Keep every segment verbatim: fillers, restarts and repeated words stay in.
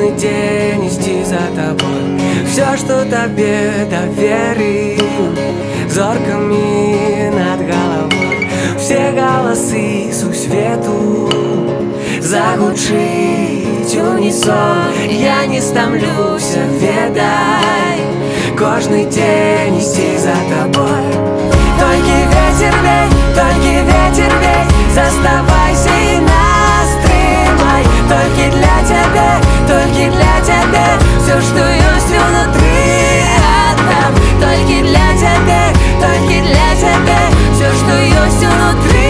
кожный день идти за тобой. Все, что тебе доверил, зорками над головой. Все голосы сусвету загучить унисон. Я не стомлюсь, ведай, кожный день идти за тобой. Только ветер вей, только ветер вей, заставайся и настримай. Только для тебя, только для тебя все, что есть внутри, отдам. Только для тебя, только для тебя все, что есть внутри.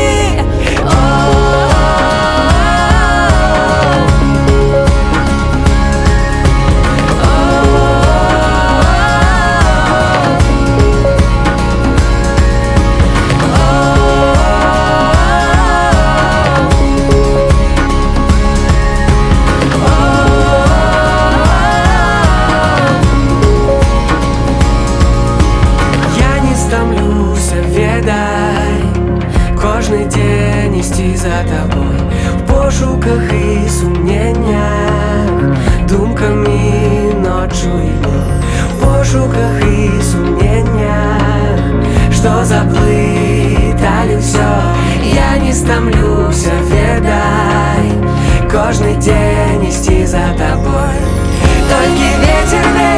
Кожный день идти за тобой, в пошуках и сумнениях, думками ночью и днем. В пошуках и сумнениях, что заплытали все. Я не стомлюсь, ведай, кожный день идти за тобой. Только ветер вей.